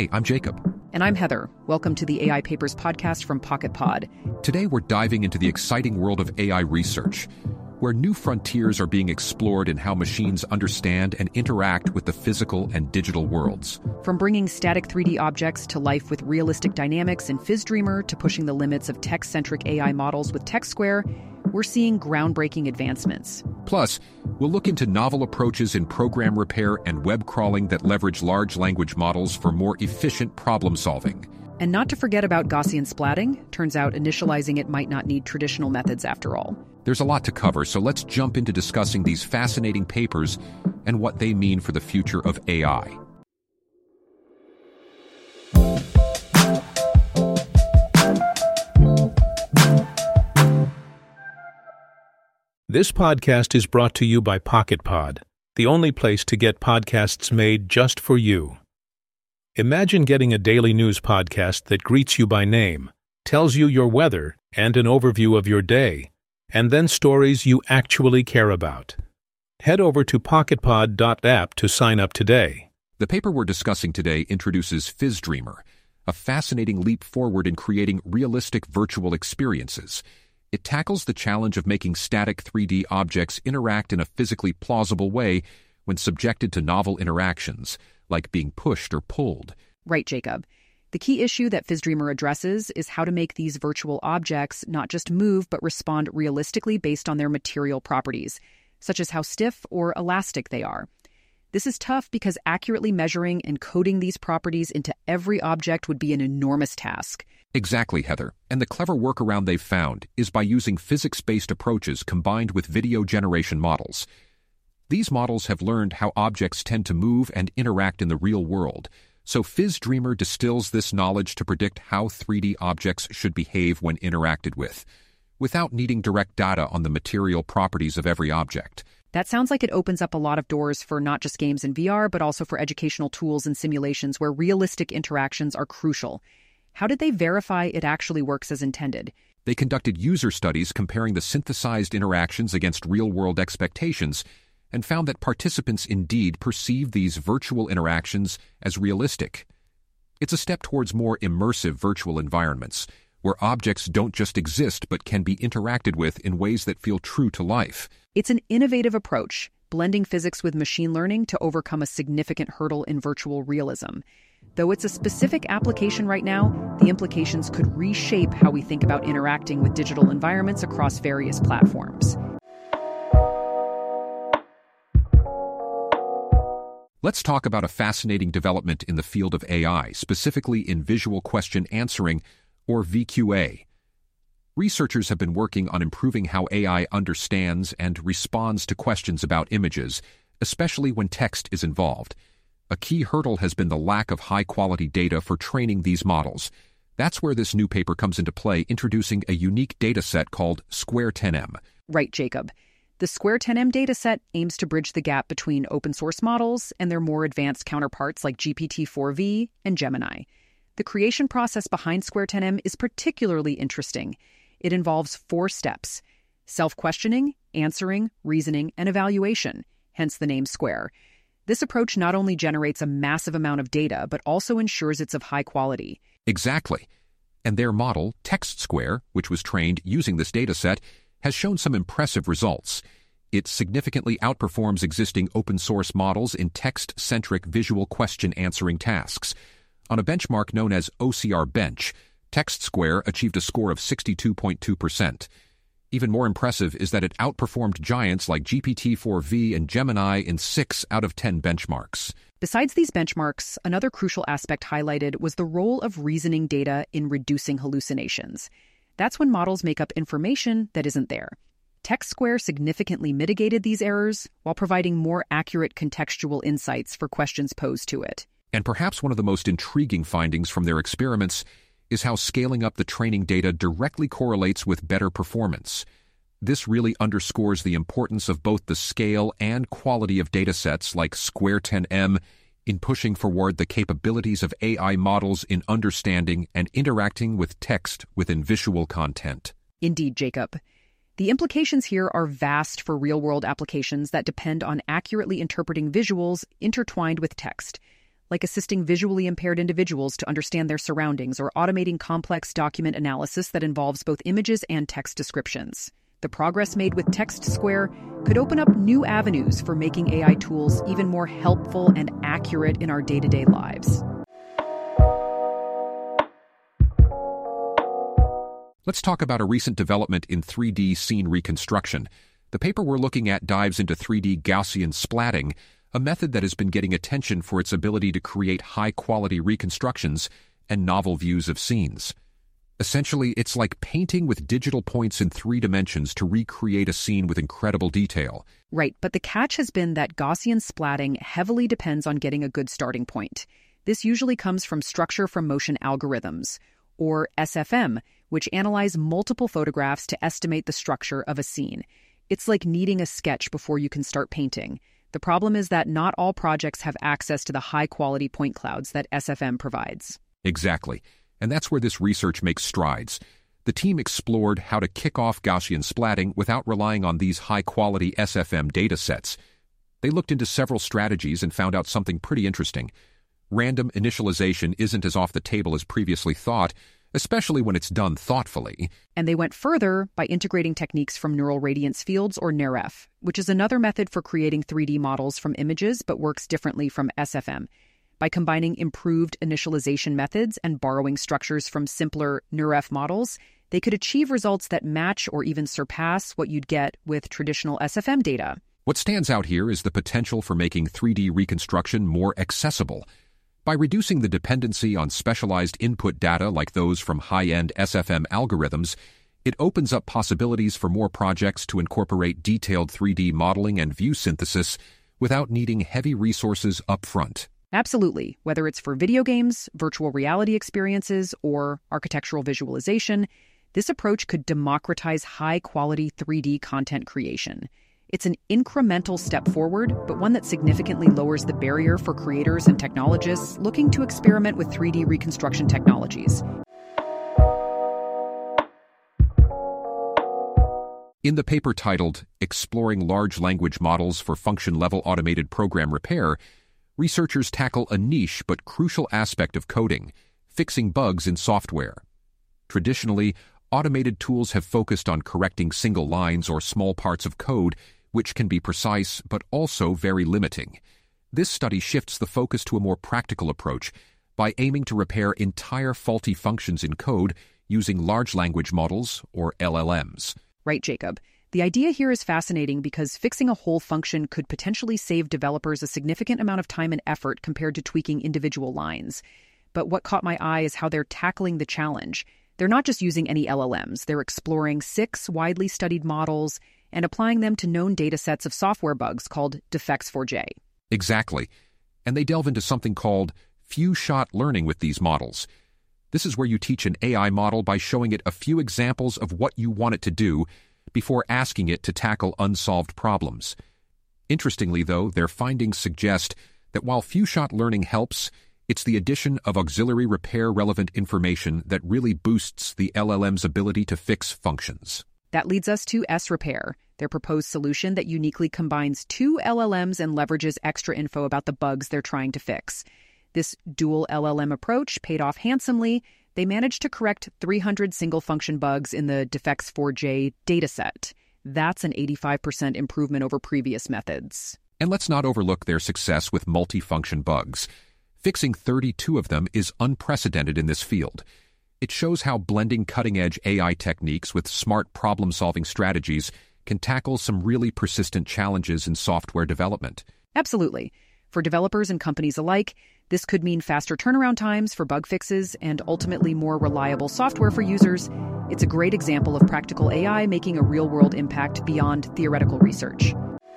Hey, I'm Jacob. And I'm Heather. Welcome to the AI Papers podcast from Pocket Pod. Today we're diving into the exciting world of AI research, where new frontiers are being explored in how machines understand and interact with the physical and digital worlds. From bringing static 3D objects to life with realistic dynamics in PhysDreamer to pushing the limits of text-centric AI models with TextSquare, we're seeing groundbreaking advancements. Plus, we'll look into novel approaches in program repair and web crawling that leverage large language models for more efficient problem solving. And not to forget about Gaussian splatting. Turns out initializing it might not need traditional methods after all. There's a lot to cover, so let's jump into discussing these fascinating papers and what they mean for the future of AI. This podcast is brought to you by Pocket Pod, the only place to get podcasts made just for you. Imagine getting a daily news podcast that greets you by name, tells you your weather and an overview of your day, and then stories you actually care about. Head over to pocketpod.app to sign up today. The paper we're discussing today introduces PhysDreamer, a fascinating leap forward in creating realistic virtual experiences. It tackles the challenge of making static 3D objects interact in a physically plausible way when subjected to novel interactions, like being pushed or pulled. Right, Jacob. The key issue that PhysDreamer addresses is how to make these virtual objects not just move but respond realistically based on their material properties, such as how stiff or elastic they are. This is tough because accurately measuring and coding these properties into every object would be an enormous task. Exactly, Heather. And the clever workaround they've found is by using physics-based approaches combined with video generation models. These models have learned how objects tend to move and interact in the real world, so PhysDreamer distills this knowledge to predict how 3D objects should behave when interacted with, without needing direct data on the material properties of every object. That sounds like it opens up a lot of doors for not just games and VR, but also for educational tools and simulations where realistic interactions are crucial. How did they verify it actually works as intended? They conducted user studies comparing the synthesized interactions against real-world expectations and found that participants indeed perceive these virtual interactions as realistic. It's a step towards more immersive virtual environments, where objects don't just exist but can be interacted with in ways that feel true to life. It's an innovative approach, blending physics with machine learning to overcome a significant hurdle in virtual realism. Though it's a specific application right now, the implications could reshape how we think about interacting with digital environments across various platforms. Let's talk about a fascinating development in the field of AI, specifically in visual question answering, or VQA. Researchers have been working on improving how AI understands and responds to questions about images, especially when text is involved. A key hurdle has been the lack of high-quality data for training these models. That's where this new paper comes into play, introducing a unique dataset called Square10M. Right, Jacob. The Square10M dataset aims to bridge the gap between open-source models and their more advanced counterparts like GPT-4v and Gemini. The creation process behind Square10M is particularly interesting. It involves 4 steps: self-questioning, answering, reasoning, and evaluation, hence the name Square. This approach not only generates a massive amount of data, but also ensures it's of high quality. Exactly. And their model, TextSquare, which was trained using this dataset, has shown some impressive results. It significantly outperforms existing open-source models in text-centric visual question-answering tasks. On a benchmark known as OCR Bench, TextSquare achieved a score of 62.2%. Even more impressive is that it outperformed giants like GPT-4v and Gemini in 6 out of 10 benchmarks. Besides these benchmarks, another crucial aspect highlighted was the role of reasoning data in reducing hallucinations. That's when models make up information that isn't there. TextSquare significantly mitigated these errors while providing more accurate contextual insights for questions posed to it. And perhaps one of the most intriguing findings from their experiments is how scaling up the training data directly correlates with better performance. This really underscores the importance of both the scale and quality of datasets like Square10M in pushing forward the capabilities of AI models in understanding and interacting with text within visual content. Indeed, Jacob. The implications here are vast for real-world applications that depend on accurately interpreting visuals intertwined with text. like assisting visually impaired individuals to understand their surroundings or automating complex document analysis that involves both images and text descriptions. The progress made with TextSquare could open up new avenues for making AI tools even more helpful and accurate in our day-to-day lives. Let's talk about a recent development in 3D scene reconstruction. The paper we're looking at dives into 3D Gaussian splatting, a method that has been getting attention for its ability to create high-quality reconstructions and novel views of scenes. Essentially, it's like painting with digital points in 3 dimensions to recreate a scene with incredible detail. Right, but the catch has been that Gaussian splatting heavily depends on getting a good starting point. This usually comes from structure from motion algorithms, or SFM, which analyze multiple photographs to estimate the structure of a scene. It's like needing a sketch before you can start painting. The problem is that not all projects have access to the high-quality point clouds that SFM provides. Exactly. And that's where this research makes strides. The team explored how to kick off Gaussian splatting without relying on these high-quality SFM datasets. They looked into several strategies and found out something pretty interesting. Random initialization isn't as off the table as previously thought, especially when it's done thoughtfully. And they went further by integrating techniques from neural radiance fields, or NeRF, which is another method for creating 3D models from images but works differently from SFM. By combining improved initialization methods and borrowing structures from simpler NeRF models, they could achieve results that match or even surpass what you'd get with traditional SFM data. What stands out here is the potential for making 3D reconstruction more accessible. By reducing the dependency on specialized input data like those from high-end SFM algorithms, it opens up possibilities for more projects to incorporate detailed 3D modeling and view synthesis without needing heavy resources up front. Absolutely. Whether it's for video games, virtual reality experiences, or architectural visualization, this approach could democratize high-quality 3D content creation. It's an incremental step forward, but one that significantly lowers the barrier for creators and technologists looking to experiment with 3D reconstruction technologies. In the paper titled Exploring Large Language Models for Function-Level Automated Program Repair, researchers tackle a niche but crucial aspect of coding, fixing bugs in software. Traditionally, automated tools have focused on correcting single lines or small parts of code, which can be precise but also very limiting. This study shifts the focus to a more practical approach by aiming to repair entire faulty functions in code using large language models, or LLMs. Right, Jacob. The idea here is fascinating because fixing a whole function could potentially save developers a significant amount of time and effort compared to tweaking individual lines. But what caught my eye is how they're tackling the challenge. They're not just using any LLMs. They're exploring 6 widely studied models and applying them to known datasets of software bugs called Defects4J. Exactly. And they delve into something called few-shot learning with these models. This is where you teach an AI model by showing it a few examples of what you want it to do before asking it to tackle unsolved problems. Interestingly, though, their findings suggest that while few-shot learning helps, it's the addition of auxiliary repair-relevant information that really boosts the LLM's ability to fix functions. That leads us to S-Repair, their proposed solution that uniquely combines 2 LLMs and leverages extra info about the bugs they're trying to fix. This dual LLM approach paid off handsomely. They managed to correct 300 single-function bugs in the Defects4J dataset. That's an 85% improvement over previous methods. And let's not overlook their success with multi-function bugs. Fixing 32 of them is unprecedented in this field. It shows how blending cutting-edge AI techniques with smart problem-solving strategies can tackle some really persistent challenges in software development. Absolutely. For developers and companies alike, this could mean faster turnaround times for bug fixes and ultimately more reliable software for users. It's a great example of practical AI making a real-world impact beyond theoretical research.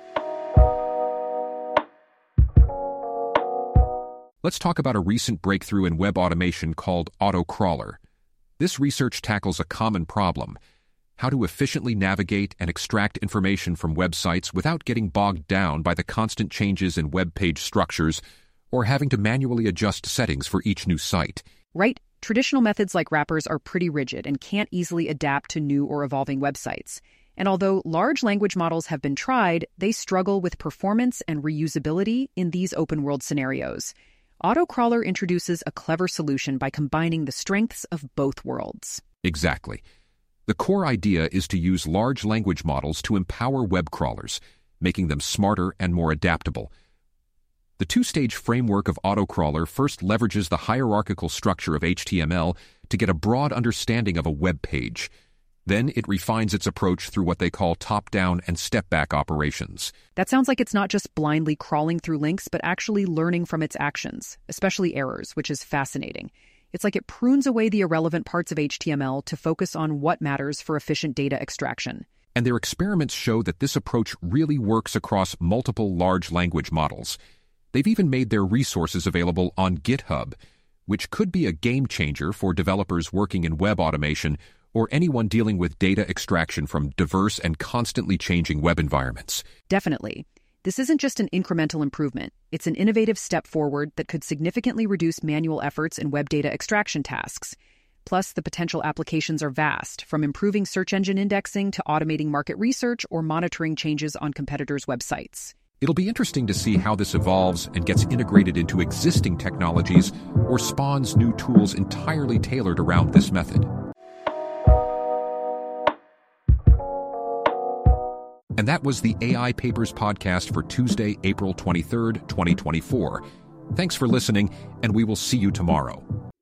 Let's talk about a recent breakthrough in web automation called AutoCrawler. This research tackles a common problem: how to efficiently navigate and extract information from websites without getting bogged down by the constant changes in web page structures or having to manually adjust settings for each new site. Right. Traditional methods like wrappers are pretty rigid and can't easily adapt to new or evolving websites. And although large language models have been tried, they struggle with performance and reusability in these open-world scenarios. AutoCrawler introduces a clever solution by combining the strengths of both worlds. Exactly. The core idea is to use large language models to empower web crawlers, making them smarter and more adaptable. The two-stage framework of AutoCrawler first leverages the hierarchical structure of HTML to get a broad understanding of a web page. Then it refines its approach through what they call top-down and step-back operations. That sounds like it's not just blindly crawling through links, but actually learning from its actions, especially errors, which is fascinating. It's like it prunes away the irrelevant parts of HTML to focus on what matters for efficient data extraction. And their experiments show that this approach really works across multiple large language models. They've even made their resources available on GitHub, which could be a game changer for developers working in web automation or anyone dealing with data extraction from diverse and constantly changing web environments. Definitely. This isn't just an incremental improvement. It's an innovative step forward that could significantly reduce manual efforts in web data extraction tasks. Plus, the potential applications are vast, from improving search engine indexing to automating market research or monitoring changes on competitors' websites. It'll be interesting to see how this evolves and gets integrated into existing technologies or spawns new tools entirely tailored around this method. And that was the AI Papers podcast for Tuesday, April 23rd, 2024. Thanks for listening, and we will see you tomorrow.